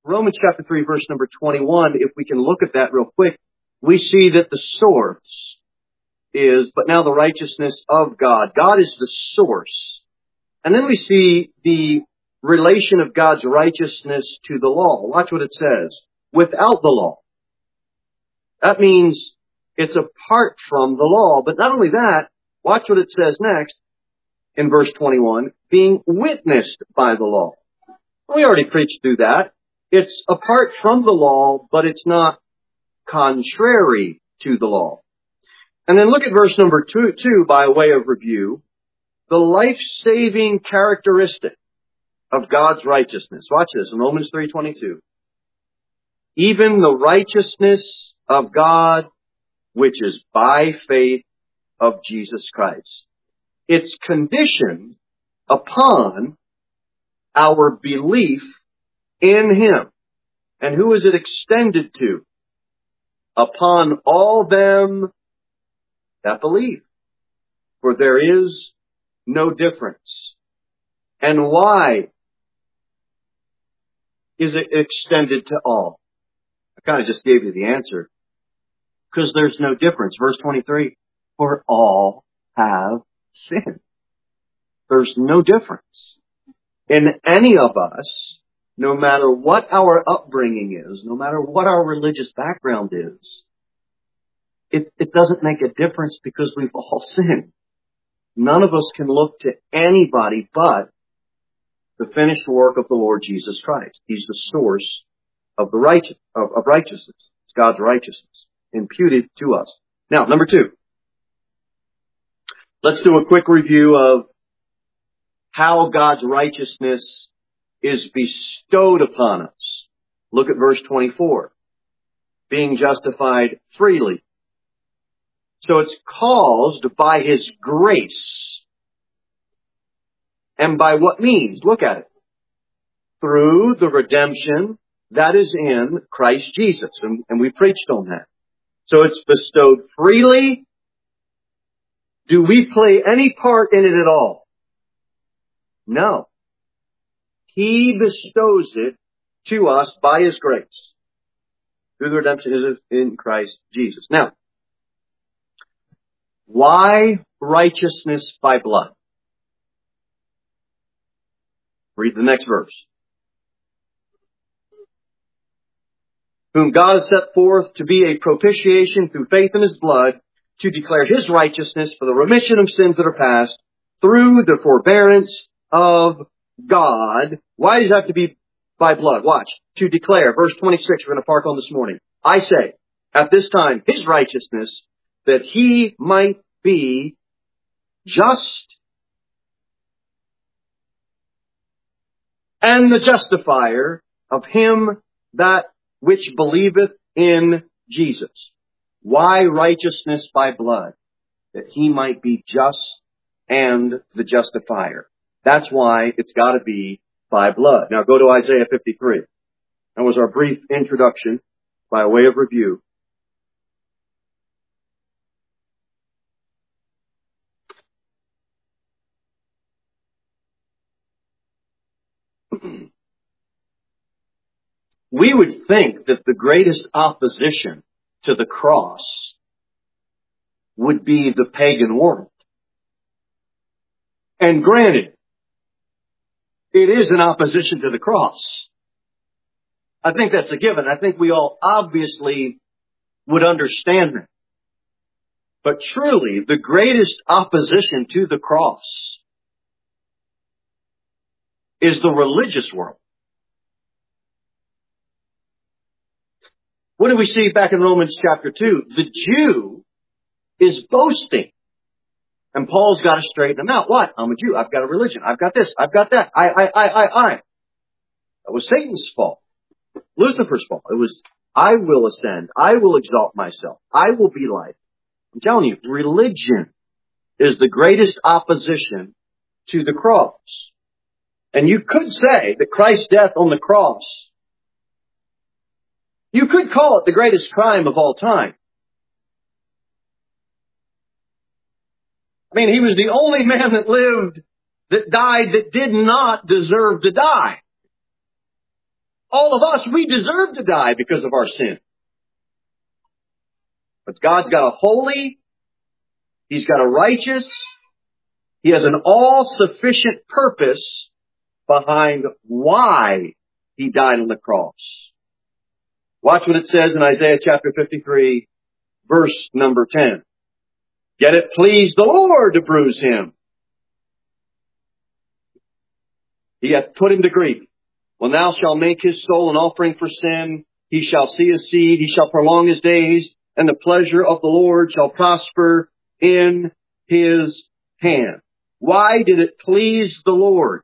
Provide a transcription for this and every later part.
Romans chapter 3, verse number 21, if we can look at that real quick, we see that the source is, but now the righteousness of God. God is the source. And then we see the relation of God's righteousness to the law. Watch what it says. Without the law. That means it's apart from the law. But not only that, watch what it says next in verse 21, being witnessed by the law. We already preached through that. It's apart from the law, but it's not contrary to the law. And then look at verse number 2 by way of review. The life-saving characteristic of God's righteousness. Watch this in Romans 3:22. Even the righteousness of God, which is by faith of Jesus Christ. It's conditioned upon our belief in Him. And who is it extended to? Upon all them that believe. For there is no difference. And why is it extended to all? I kind of just gave you the answer. Because there's no difference. Verse 23, for all have sinned. There's no difference in any of us, no matter what our upbringing is, no matter what our religious background is. It doesn't make a difference because we've all sinned. None of us can look to anybody but the finished work of the Lord Jesus Christ. He's the source of the righteousness. It's God's righteousness imputed to us. Now, number 2. Let's do a quick review of how God's righteousness is bestowed upon us. Look at verse 24. Being justified freely. So it's caused by His grace. And by what means? Look at it. Through the redemption that is in Christ Jesus. And we preached on that. So it's bestowed freely. Do we play any part in it at all? No. He bestows it to us by His grace. Through the redemption in Christ Jesus. Now, why righteousness by blood? Read the next verse. Whom God has set forth to be a propitiation through faith in His blood, to declare His righteousness for the remission of sins that are past, through the forbearance of God. Why does it have to be by blood? Watch. To declare. Verse 26 we're going to park on this morning. I say, at this time, His righteousness, that He might be just and the justifier of him that which believeth in Jesus. Why righteousness by blood? That He might be just and the justifier. That's why it's got to be by blood. Now go to Isaiah 53. That was our brief introduction by way of review. We would think that the greatest opposition to the cross would be the pagan world. And granted, it is an opposition to the cross. I think that's a given. I think we all obviously would understand that. But truly, the greatest opposition to the cross is the religious world. What do we see back in Romans chapter 2? The Jew is boasting. And Paul's got to straighten him out. What? I'm a Jew. I've got a religion. I've got this. I've got that. I. That was Satan's fault. Lucifer's fault. It was, I will ascend. I will exalt myself. I will be like. I'm telling you, religion is the greatest opposition to the cross. And you could say that Christ's death on the cross, you could call it the greatest crime of all time. I mean, He was the only man that lived, that died, that did not deserve to die. All of us, we deserve to die because of our sin. But God's got a holy, He's got a righteous, He has an all-sufficient purpose behind why He died on the cross. Watch what it says in Isaiah chapter 53, verse number 10. Yet it pleased the Lord to bruise Him. He hath put Him to grief. When thou shalt make His soul an offering for sin, He shall see His seed, He shall prolong His days, and the pleasure of the Lord shall prosper in His hand. Why did it please the Lord?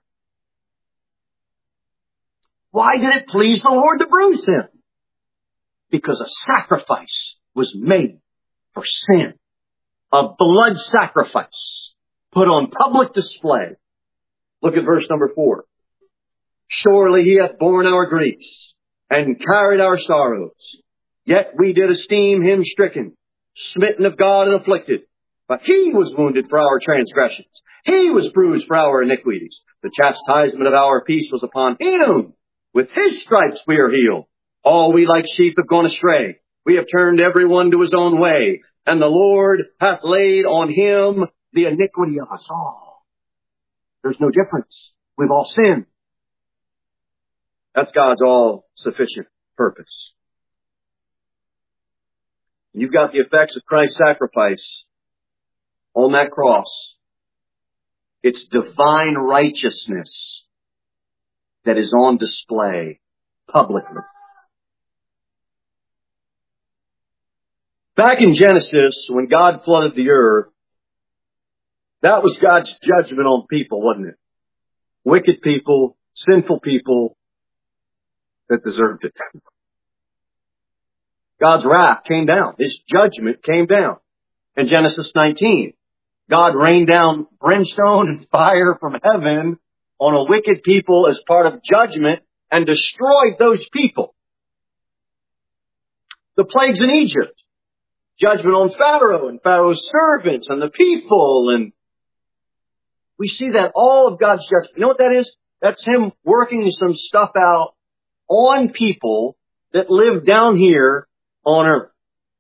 Why did it please the Lord to bruise Him? Because a sacrifice was made for sin. A blood sacrifice put on public display. Look at verse number 4. Surely He hath borne our griefs and carried our sorrows. Yet we did esteem Him stricken, smitten of God and afflicted. But He was wounded for our transgressions. He was bruised for our iniquities. The chastisement of our peace was upon Him. With His stripes we are healed. All we like sheep have gone astray. We have turned every one to his own way. And the Lord hath laid on Him the iniquity of us all. There's no difference. We've all sinned. That's God's all-sufficient purpose. You've got the effects of Christ's sacrifice on that cross. It's divine righteousness that is on display publicly. Back in Genesis, when God flooded the earth, that was God's judgment on people, wasn't it? Wicked people, sinful people that deserved it. God's wrath came down. His judgment came down. In Genesis 19, God rained down brimstone and fire from heaven on a wicked people as part of judgment and destroyed those people. The plagues in Egypt. Judgment on Pharaoh and Pharaoh's servants and the people. And we see that all of God's judgment. You know what that is? That's Him working some stuff out on people that live down here on earth.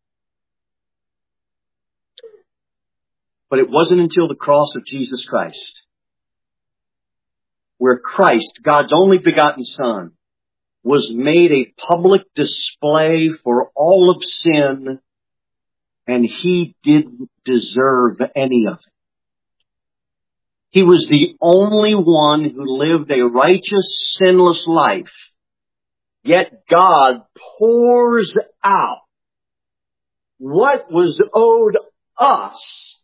But it wasn't until the cross of Jesus Christ, where Christ, God's only begotten Son, was made a public display for all of sin, and He didn't deserve any of it. He was the only one who lived a righteous, sinless life. Yet God pours out what was owed us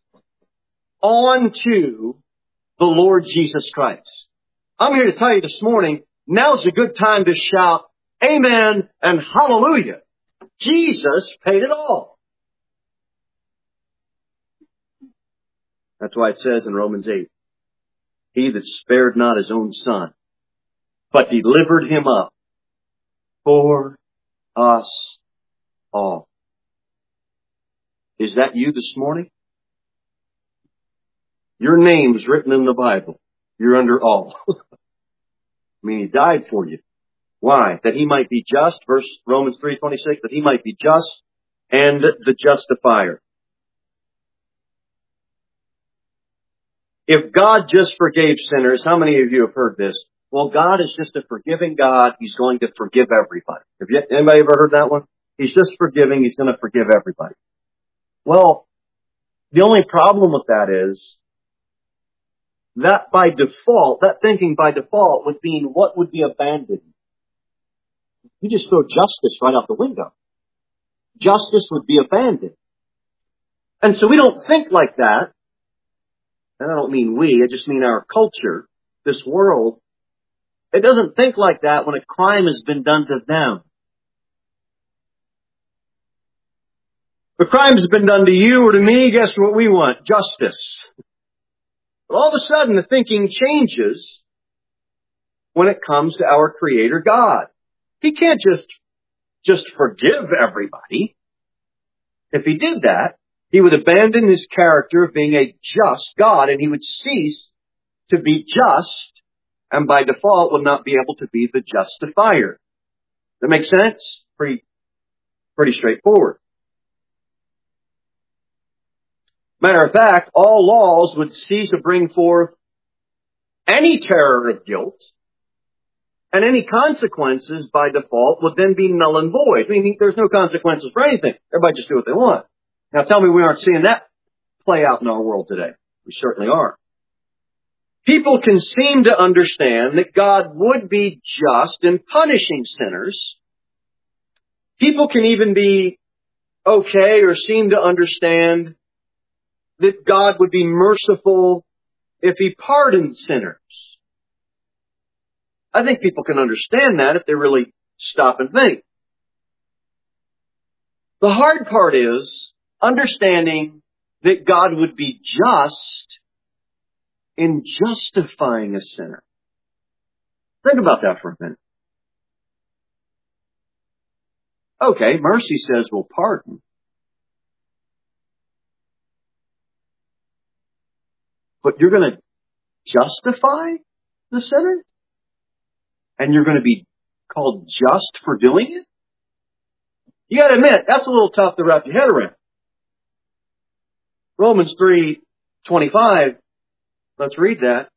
onto the Lord Jesus Christ. I'm here to tell you this morning, now's a good time to shout, Amen and Hallelujah. Jesus paid it all. That's why it says in Romans 8, He that spared not His own Son, but delivered Him up for us all. Is that you this morning? Your name is written in the Bible. You're under all. I mean, He died for you. Why? That He might be just, Romans 3:26, that He might be just and the justifier. If God just forgave sinners, how many of you have heard this? Well, God is just a forgiving God. He's going to forgive everybody. Anybody ever heard that one? He's just forgiving. He's going to forgive everybody. Well, the only problem with that is that by default, that thinking by default would mean what would be abandoned? You just throw justice right out the window. Justice would be abandoned. And so we don't think like that. And I don't mean we, I just mean our culture, this world. It doesn't think like that when a crime has been done to them. If a crime has been done to you or to me, guess what we want? Justice. But all of a sudden, the thinking changes when it comes to our Creator God. He can't just forgive everybody. If He did that, He would abandon His character of being a just God, and He would cease to be just, and by default would not be able to be the justifier. That makes sense? Pretty straightforward. Matter of fact, all laws would cease to bring forth any terror of guilt, and any consequences by default would then be null and void. I mean, there's no consequences for anything. Everybody just do what they want. Now tell me we aren't seeing that play out in our world today. We certainly are. People can seem to understand that God would be just in punishing sinners. People can even be okay or seem to understand that God would be merciful if He pardoned sinners. I think people can understand that if they really stop and think. The hard part is understanding that God would be just in justifying a sinner. Think about that for a minute. Okay, mercy says we'll pardon. But you're going to justify the sinner? And you're going to be called just for doing it? You got to admit, that's a little tough to wrap your head around. Romans 3:25. Let's read that.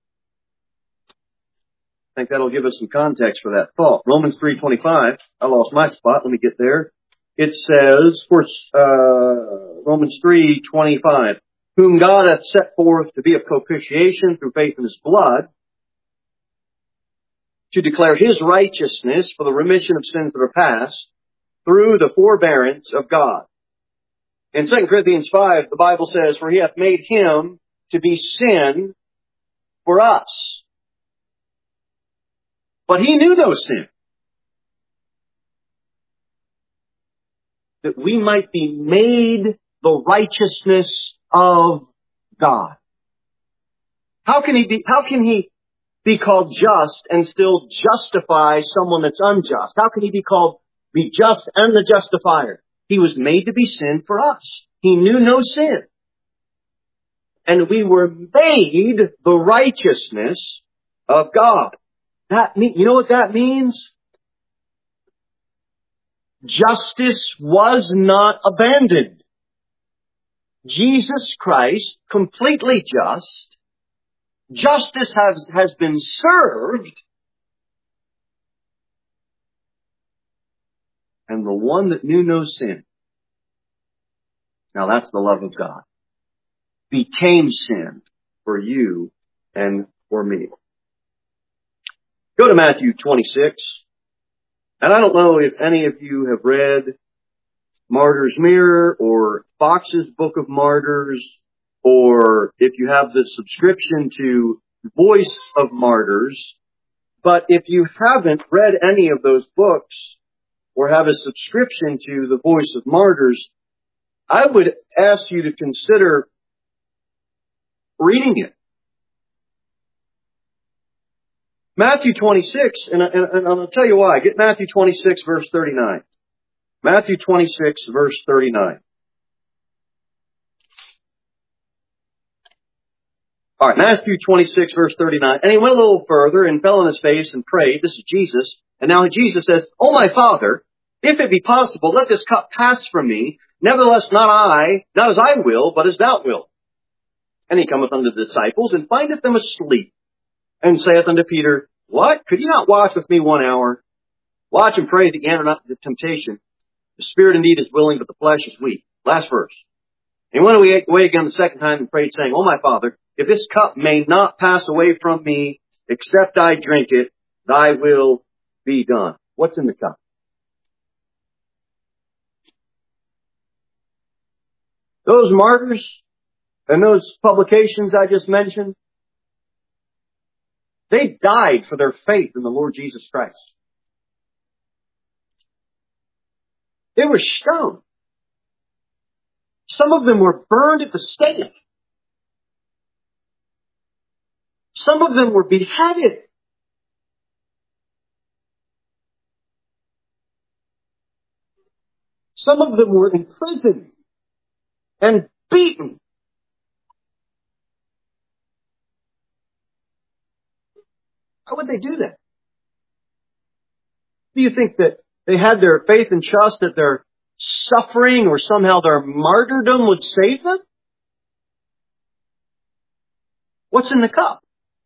I think that'll give us some context for that thought. Romans 3:25. I lost my spot. Let me get there. It says, Romans 3:25, whom God hath set forth to be a propitiation through faith in His blood, to declare His righteousness for the remission of sins that are past, through the forbearance of God. In 2 Corinthians 5, the Bible says, for He hath made Him to be sin for us. But He knew no sin, that we might be made the righteousness of God. How can He be called just and still justify someone that's unjust? How can He be just and the justifier? He was made to be sin for us. He knew no sin. And we were made the righteousness of God. You know what that means? Justice was not abandoned. Jesus Christ, completely just. Justice has been served. And the one that knew no sin, now that's the love of God, became sin for you and for me. Go to Matthew 26. And I don't know if any of you have read Martyr's Mirror or Fox's Book of Martyrs, or if you have the subscription to Voice of Martyrs. But if you haven't read any of those books or have a subscription to the Voice of Martyrs, I would ask you to consider reading it. Matthew 26, and I'll tell you why. Get Matthew 26, verse 39. Matthew 26, verse 39. All right, Matthew 26, verse 39. And He went a little further and fell on His face and prayed. This is Jesus. And now Jesus says, O my Father, if it be possible, let this cup pass from me. Nevertheless, not as I will, but as Thou wilt. And He cometh unto the disciples and findeth them asleep. And saith unto Peter, what? Could you not watch with me 1 hour? Watch and pray that ye enter not into temptation. The spirit indeed is willing, but the flesh is weak. Last verse. And he went away again the second time and prayed, saying, O my Father, if this cup may not pass away from me, except I drink it, Thy will be done. What's in the cup? Those martyrs and those publications I just mentioned, they died for their faith in the Lord Jesus Christ. They were stoned. Some of them were burned at the stake. Some of them were beheaded. Some of them were imprisoned and beaten. How would they do that? Do you think that they had their faith and trust that their suffering or somehow their martyrdom would save them? What's in the cup?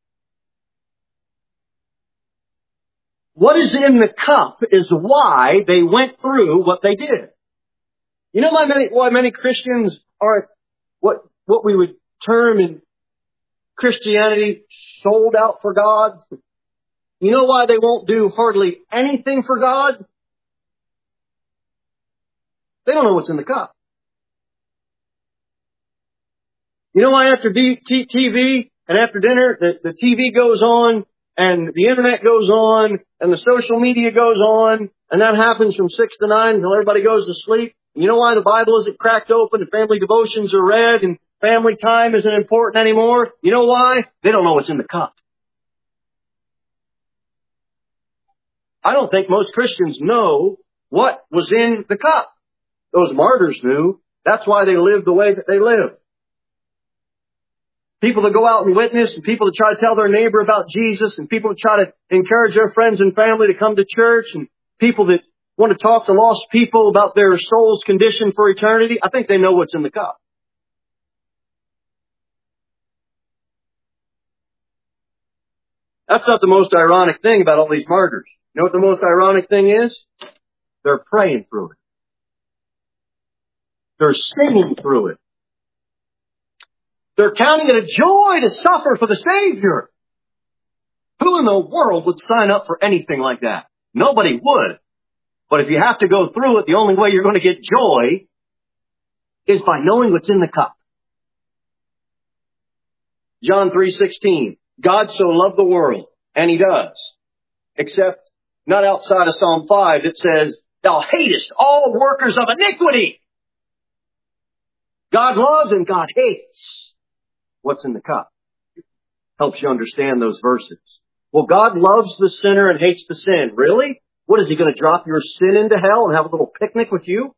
What is in the cup is why they went through what they did. You know why many Christians aren't what we would term in Christianity sold out for God? You know why they won't do hardly anything for God? They don't know what's in the cup. You know why after TV and after dinner, the TV goes on and the internet goes on and the social media goes on, and that happens from 6 to 9 until everybody goes to sleep? You know why the Bible isn't cracked open and family devotions are read and family time isn't important anymore? You know why? They don't know what's in the cup. I don't think most Christians know what was in the cup. Those martyrs knew. That's why they lived the way that they lived. People that go out and witness, and people that try to tell their neighbor about Jesus, and people that try to encourage their friends and family to come to church, and people that want to talk to lost people about their soul's condition for eternity, I think they know what's in the cup. That's not the most ironic thing about all these martyrs. You know what the most ironic thing is? They're praying through it. They're singing through it. They're counting it a joy to suffer for the Savior. Who in the world would sign up for anything like that? Nobody would. But if you have to go through it, the only way you're going to get joy is by knowing what's in the cup. John 3:16. God so loved the world, and He does. Except not outside of Psalm 5. It says, thou hatest all workers of iniquity. God loves and God hates. What's in the cup? Helps you understand those verses. Well, God loves the sinner and hates the sin. Really? What, is He going to drop your sin into hell and have a little picnic with you?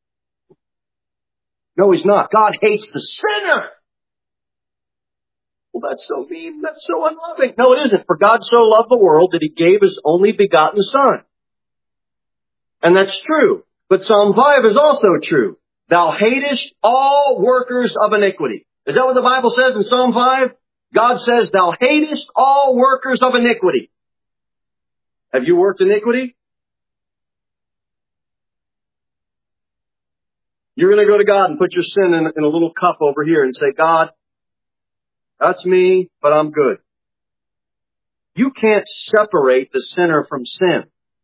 No, He's not. God hates the sinner. Well, that's so mean. That's so unloving. No, it isn't. For God so loved the world that He gave His only begotten Son. And that's true. But Psalm 5 is also true. Thou hatest all workers of iniquity. Is that what the Bible says in Psalm 5? God says, thou hatest all workers of iniquity. Have you worked iniquity? You're going to go to God and put your sin in a little cup over here and say, God, that's me, but I'm good. You can't separate the sinner from sin.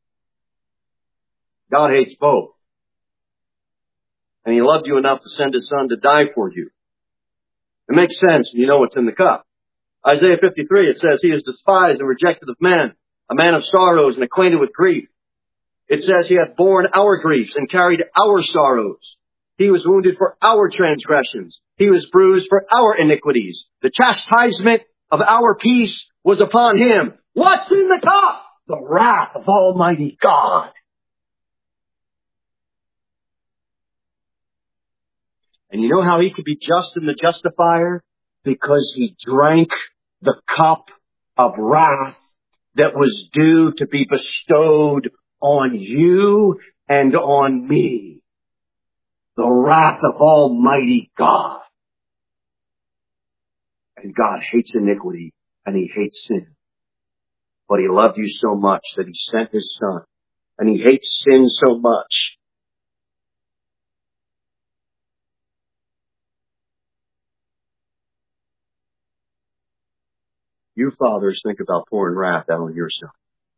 God hates both. And He loved you enough to send His Son to die for you. It makes sense when you know what's in the cup. Isaiah 53, it says, He is despised and rejected of men, a man of sorrows and acquainted with grief. It says He hath borne our griefs and carried our sorrows. He was wounded for our transgressions. He was bruised for our iniquities. The chastisement of our peace was upon Him. What's in the cup? The wrath of Almighty God. And you know how He could be just and the justifier? Because He drank the cup of wrath that was due to be bestowed on you and on me. The wrath of Almighty God. And God hates iniquity and He hates sin. But He loved you so much that He sent His Son. And He hates sin so much. You fathers think about pouring wrath out on your son.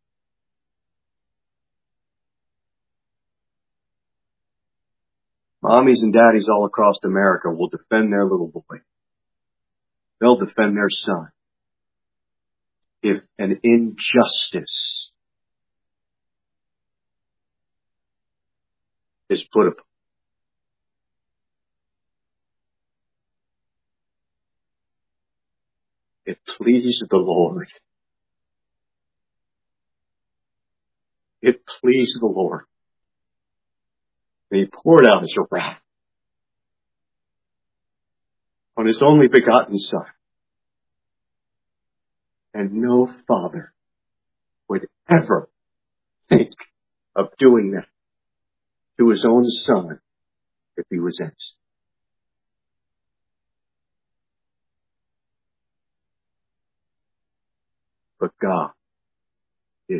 Mommies and daddies all across America will defend their little boy. They'll defend their son. If an injustice is put upon. It pleased the Lord. It pleased the Lord. And He poured out His wrath on His only begotten Son. And no father would ever think of doing that to His own Son if He was innocent. But God did.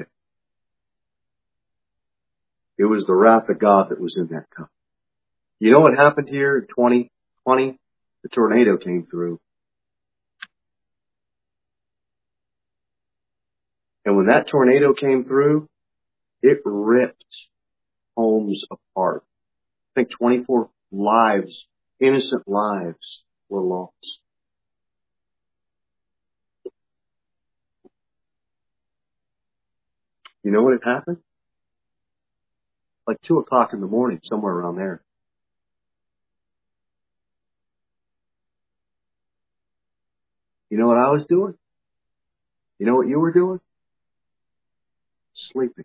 It was the wrath of God that was in that cup. You know what happened here in 2020? The tornado came through. And when that tornado came through, it ripped homes apart. I think 24 lives, innocent lives, were lost. You know what had happened? Like 2 o'clock in the morning, somewhere around there. You know what I was doing? You know what you were doing? Sleeping.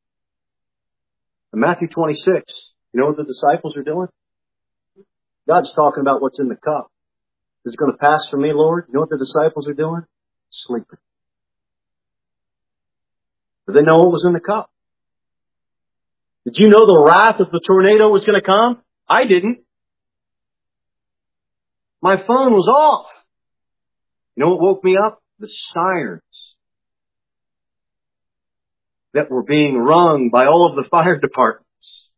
In Matthew 26, you know what the disciples are doing? God's talking about what's in the cup. Is it going to pass from me, Lord? You know what the disciples are doing? Sleeping. But they know what was in the cup. Did you know the wrath of the tornado was going to come? I didn't. My phone was off. You know what woke me up? The sirens that were being rung by all of the fire departments.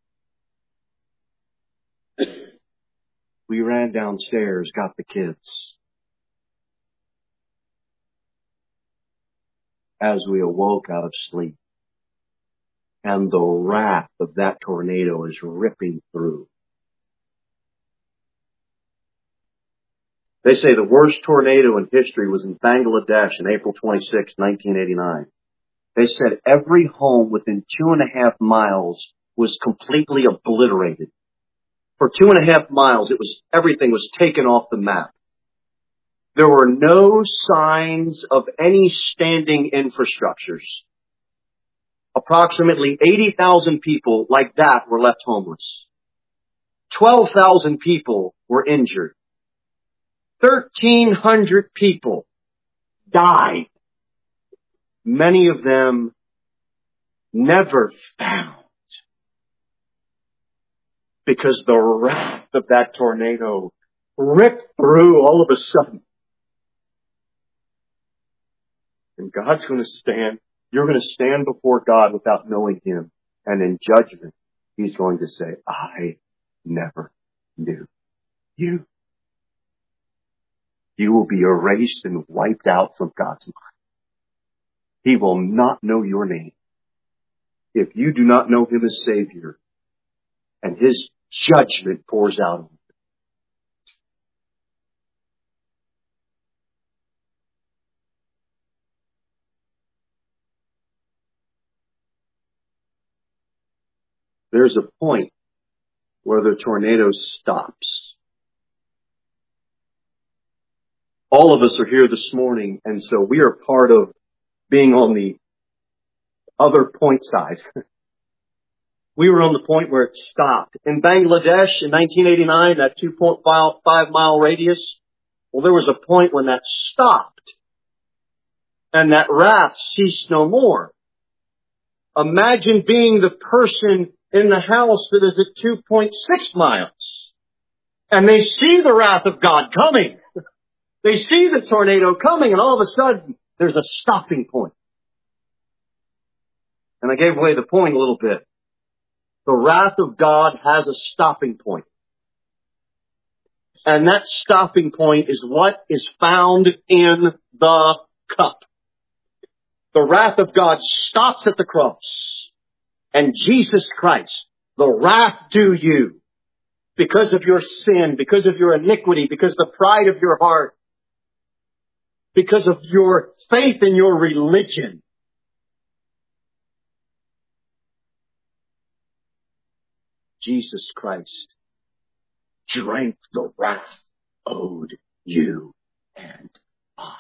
We ran downstairs, got the kids. As we awoke out of sleep. And the wrath of that tornado is ripping through. They say the worst tornado in history was in Bangladesh on April 26, 1989. They said every home within 2.5 miles was completely obliterated. For 2.5 miles, everything was taken off the map. There were no signs of any standing infrastructures. Approximately 80,000 people like that were left homeless. 12,000 people were injured. 1,300 people died. Many of them never found. Because the wrath of that tornado ripped through all of a sudden. And God's going to stand. You're going to stand before God without knowing Him. And in judgment, He's going to say, I never knew you. You will be erased and wiped out from God's mind. He will not know your name. If you do not know Him as Savior, and His judgment pours out on you. There's a point where the tornado stops. All of us are here this morning, and so we are part of being on the other point side. We were on the point where it stopped. In Bangladesh in 1989, that 2.5 mile radius, well, there was a point when that stopped. And that wrath ceased no more. Imagine being the person in the house that is at 2.6 miles. And they see the wrath of God coming. They see the tornado coming, and all of a sudden, there's a stopping point. And I gave away the point a little bit. The wrath of God has a stopping point. And that stopping point is what is found in the cup. The wrath of God stops at the cross. And Jesus Christ, the wrath due you, because of your sin, because of your iniquity, because of the pride of your heart, because of your faith in your religion, Jesus Christ drank the wrath owed you and I.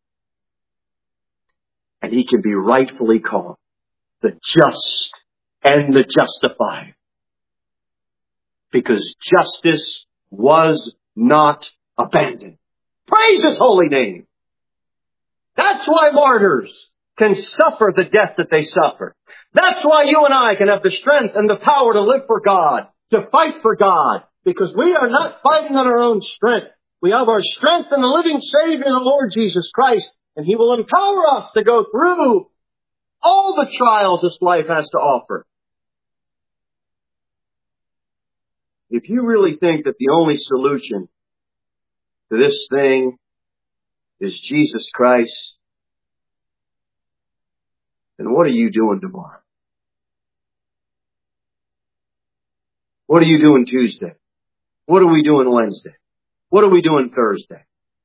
And He can be rightfully called the just and the justified. Because justice was not abandoned. Praise His holy name. That's why martyrs can suffer the death that they suffer. That's why you and I can have the strength and the power to live for God, to fight for God, because we are not fighting on our own strength. We have our strength in the living Savior, the Lord Jesus Christ, and He will empower us to go through all the trials this life has to offer. If you really think that the only solution to this thing is Jesus Christ, then what are you doing tomorrow? What are you doing Tuesday? What are we doing Wednesday? What are we doing Thursday?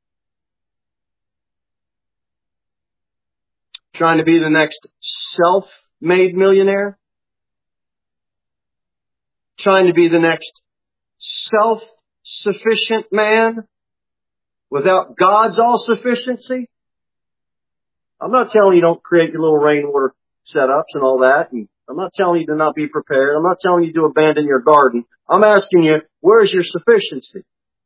Trying to be the next self-made millionaire? Trying to be the next self-sufficient man without God's all-sufficiency? I'm not telling you don't create your little rainwater setups and all that. And I'm not telling you to not be prepared. I'm not telling you to abandon your garden. I'm asking you, where's your sufficiency?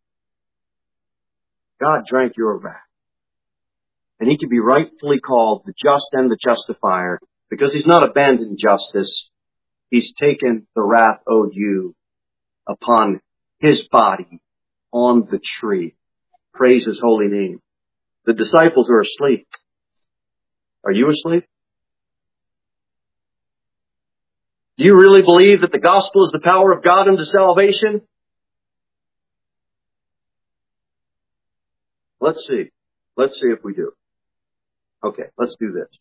God drank your wrath. And He can be rightfully called the just and the justifier, because He's not abandoned justice. He's taken the wrath owed you upon His body on the tree. Praise His holy name. The disciples are asleep. Are you asleep? Do you really believe that the gospel is the power of God unto salvation? Let's see. Let's see if we do. Okay, let's do this.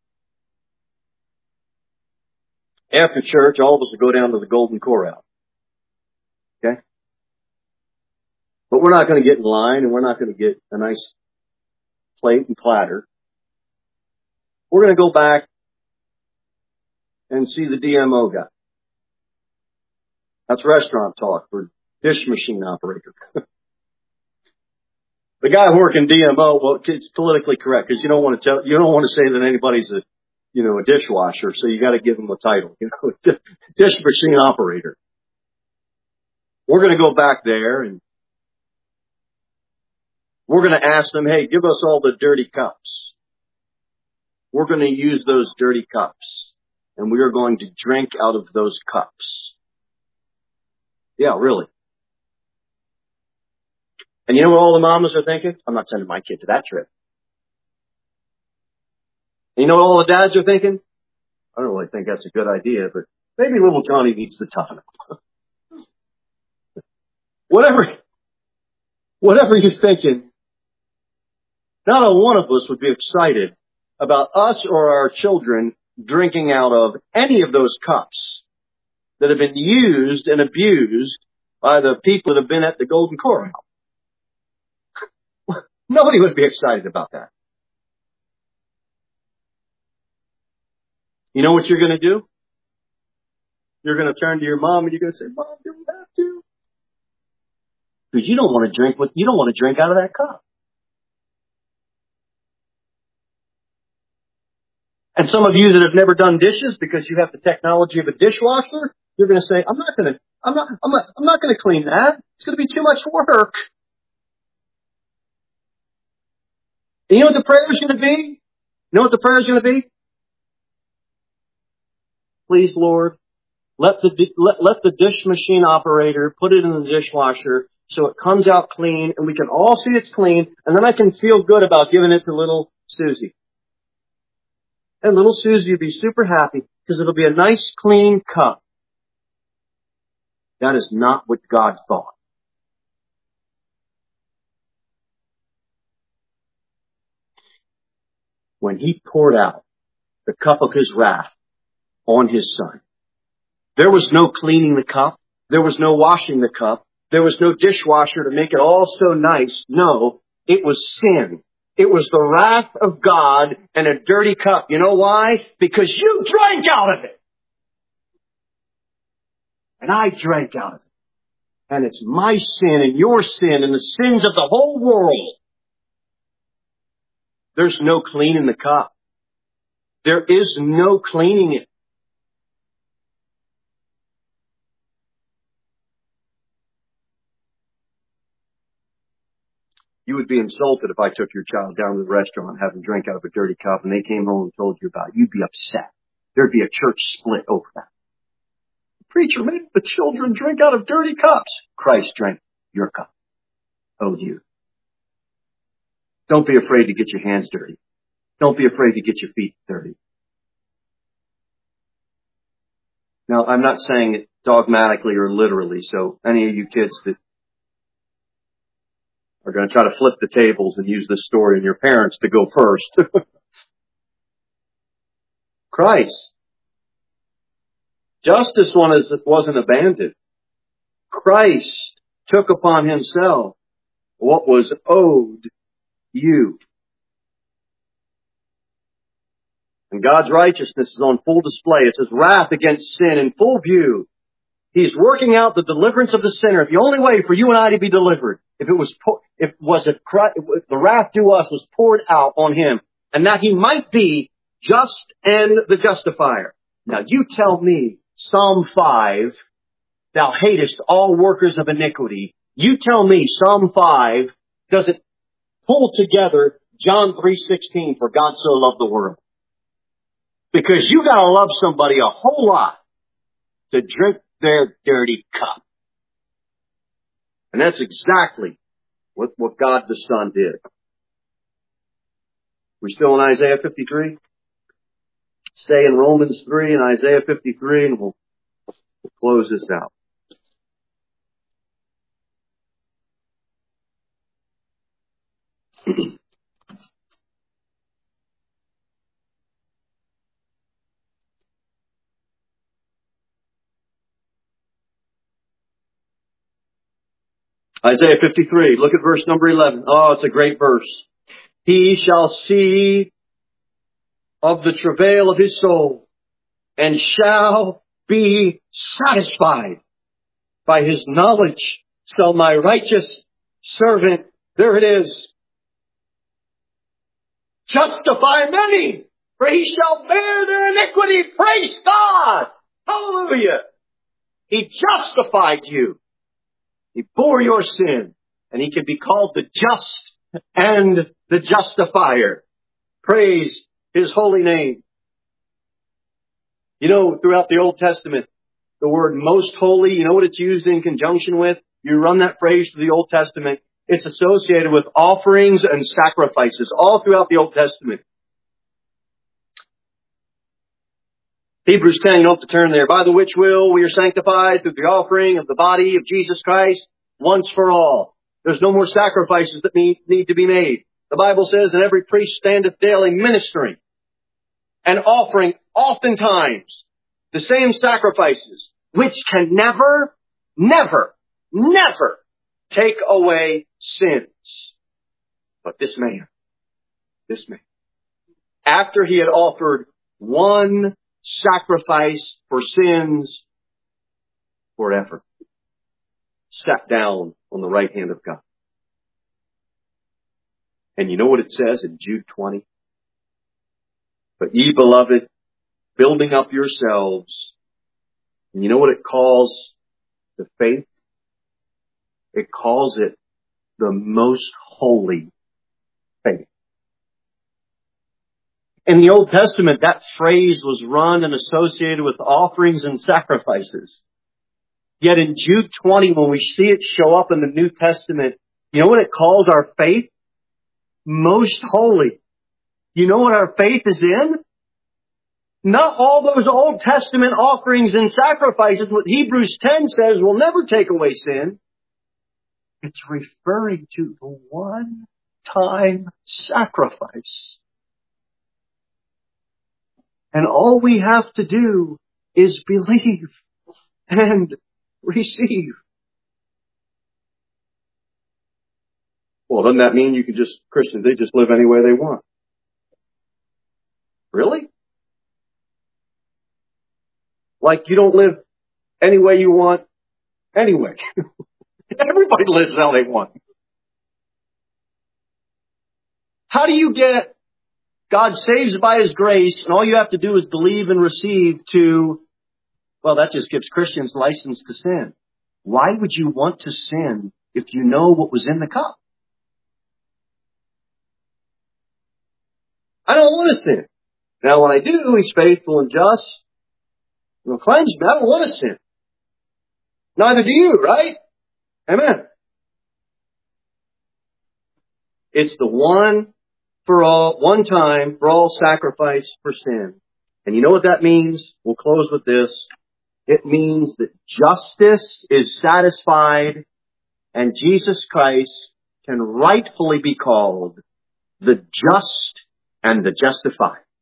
After church, all of us will go down to the Golden Corral. Okay? But we're not going to get in line, and we're not going to get a nice plate and platter. We're going to go back and see the DMO guy. That's restaurant talk for dish machine operator. The guy working DMO, well, it's politically correct because you don't want to say that anybody's a dishwasher, so you got to give them a title, dish machine operator. We're going to go back there and we're going to ask them, hey, give us all the dirty cups. We're going to use those dirty cups, and we are going to drink out of those cups. Yeah, really. And you know what all the mamas are thinking? I'm not sending my kid to that trip. And you know what all the dads are thinking? I don't really think that's a good idea, but maybe little Johnny needs to toughen up. Whatever you're thinking, not a one of us would be excited about us or our children drinking out of any of those cups that have been used and abused by the people that have been at the Golden Corral. Nobody would be excited about that. You know what you're going to do? You're going to turn to your mom and you're going to say, Mom, do we have to? Because you don't want to drink out of that cup. And some of you that have never done dishes because you have the technology of a dishwasher, you're going to say, I'm not going to clean that. It's going to be too much work. And you know what the prayer is going to be? You know what the prayer is going to be? Please, Lord, let the dish machine operator put it in the dishwasher so it comes out clean and we can all see it's clean, and then I can feel good about giving it to little Susie. And little Susie will be super happy because it'll be a nice clean cup. That is not what God thought. When He poured out the cup of His wrath on His Son, there was no cleaning the cup. There was no washing the cup. There was no dishwasher to make it all so nice. No, it was sin. It was the wrath of God and a dirty cup. You know why? Because you drank out of it. And I drank out of it. And it's my sin and your sin and the sins of the whole world. There's no cleaning the cup. There is no cleaning it. You would be insulted if I took your child down to the restaurant and had them drink out of a dirty cup and they came home and told you about it. You'd be upset. There'd be a church split over that. Preacher, make the children drink out of dirty cups. Christ drank your cup. Oh, you. Don't be afraid to get your hands dirty. Don't be afraid to get your feet dirty. Now, I'm not saying it dogmatically or literally, so any of you kids that are going to try to flip the tables and use this story and your parents to go first. Christ. Justice wasn't abandoned. Christ took upon himself what was owed you. And God's righteousness is on full display. It's his wrath against sin in full view. He's working out the deliverance of the sinner. The only way for you and I to be delivered, the wrath due us was poured out on him, and that he might be just and the justifier. Now you tell me, Psalm 5, thou hatest all workers of iniquity. You tell me Psalm 5 doesn't pull together John 3:16, for God so loved the world. Because you gotta love somebody a whole lot to drink their dirty cup. And that's exactly what God the Son did. We're still in Isaiah 53? Stay in Romans 3 and Isaiah 53 and we'll close this out. Isaiah 53, look at verse number 11. Oh, it's a great verse. He shall see of the travail of his soul and shall be satisfied. By his knowledge shall my righteous servant, there it is, justify many, for he shall bear their iniquity. Praise God! Hallelujah! He justified you. He bore your sin, and he can be called the just and the justifier. Praise his holy name. You know, throughout the Old Testament, the word most holy, you know what it's used in conjunction with? You run that phrase through the Old Testament. It's associated with offerings and sacrifices all throughout the Old Testament. Hebrews 10, you don't have to turn there. By the which will we are sanctified through the offering of the body of Jesus Christ once for all. There's no more sacrifices that need to be made. The Bible says, and every priest standeth daily ministering and offering oftentimes the same sacrifices, which can never, never, never take away sins. But this man, after he had offered one sacrifice for sins forever, sat down on the right hand of God. And you know what it says in Jude 20? But ye beloved, building up yourselves. And you know what it calls the faith? It calls it the most holy faith. In the Old Testament, that phrase was run and associated with offerings and sacrifices. Yet in Jude 20, when we see it show up in the New Testament, you know what it calls our faith? Most holy. You know what our faith is in? Not all those Old Testament offerings and sacrifices, what Hebrews 10 says will never take away sin. It's referring to the one-time sacrifice. And all we have to do is believe and receive. Well, doesn't that mean Christians, they just live any way they want? Really? Like you don't live any way you want anyway. Everybody lives how they want. How do you get God saves by his grace and all you have to do is believe and receive well, that just gives Christians license to sin. Why would you want to sin if you know what was in the cup? I don't want to sin. Now when I do, He's faithful and just. He'll cleanse me. I don't want to sin. Neither do you, right? Amen. It's the one time for all sacrifice for sin. And you know what that means? We'll close with this. It means that justice is satisfied and Jesus Christ can rightfully be called the just and the justified.